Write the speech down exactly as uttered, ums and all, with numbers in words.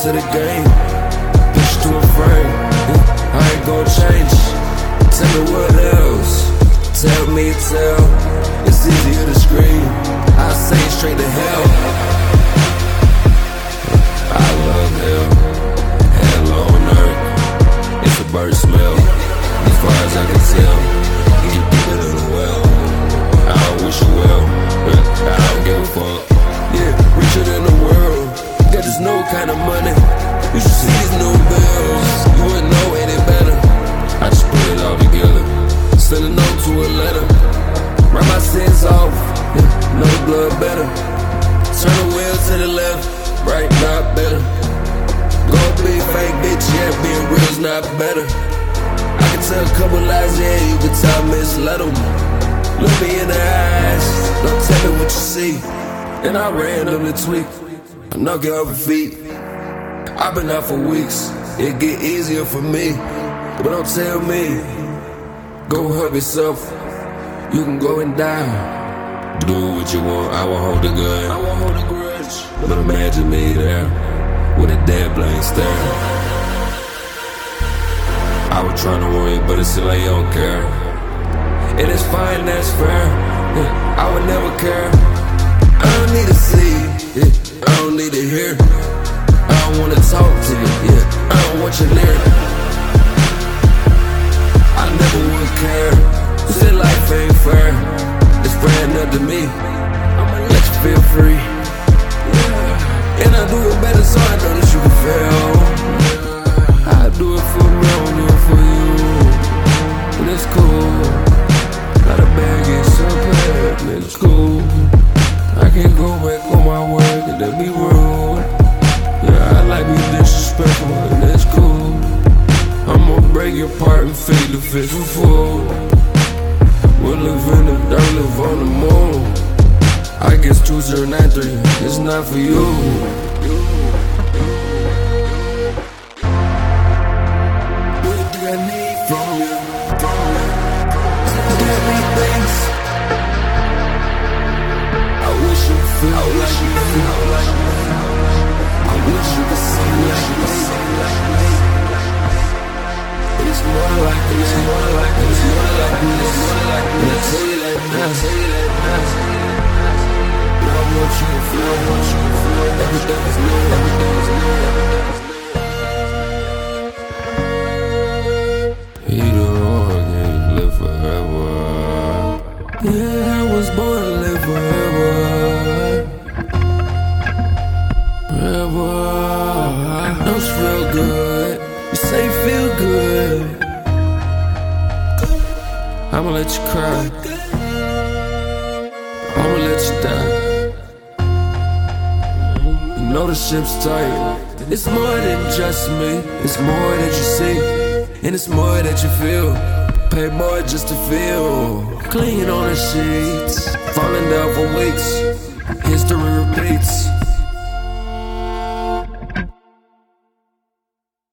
to the game. Bitch to a frame, I ain't gon' change. Tell me what else, tell me tell. It's easier to scream, I say it straight to hell. I love hell, hell on earth. It's a bird smell, as far as I can tell. You deeper than a well, I don't wish you well, but I don't give a fuck. Yeah, richer than the world, got this no kind of money. You should see these new bills, you wouldn't know any better. I just put it all together, send a note to a letter. Write my sins off, yeah, know the blood better. Turn the wheel to the left, right, not better. Go be fake bitch, yeah, being real's not better. I can tell a couple lies, yeah, you can tell misled them. Look me in the eyes, don't tell me what you see. And I randomly tweak, I knock you off your feet. I've been out for weeks, it get easier for me. But don't tell me, go help yourself, you can go and die. Do what you want, I won't hold a gun, I won't hold a grudge. But imagine me there, with a dead blank stare. I was trying to warn you, but it seemed like you don't care. It is fine, that's fair, yeah, I would never care. I don't need to see, yeah, I don't need to hear. I don't wanna talk to you, yeah, I don't want your lyric. I never would care, you said life ain't fair. It's fair enough to me, I'ma let you feel free, yeah. And I do it better so I know that you can fail. I do it for me, I don't do it for you. And it's cool, got a bag and some pay, and it's cool. I can't go back on my word, cause that be rude. Yeah, I like being disrespectful, and that's cool. I'ma break your part and feed the fish for food. We'll live in the dirt, live on the moon. I guess two zero nine three, it's not for you. What do I need from you? Give me things I wish you feel I wish like you feel like me. I wish you could see like me. It's more like this, more like this, more like this, more like this. And I tell you that now, tell you that now. I want you to feel, I want you to feel. Everything is new, everything is new. Either or, can you live forever? Yeah, I was born to live forever. Forever. Don't you feel good? You say feel good. I'ma let you cry, I'ma let you die. You know the ship's tight. It's more than just me, it's more that you see, and it's more that you feel. Pay more just to feel. Clean on the sheets, falling down for weeks. History repeats.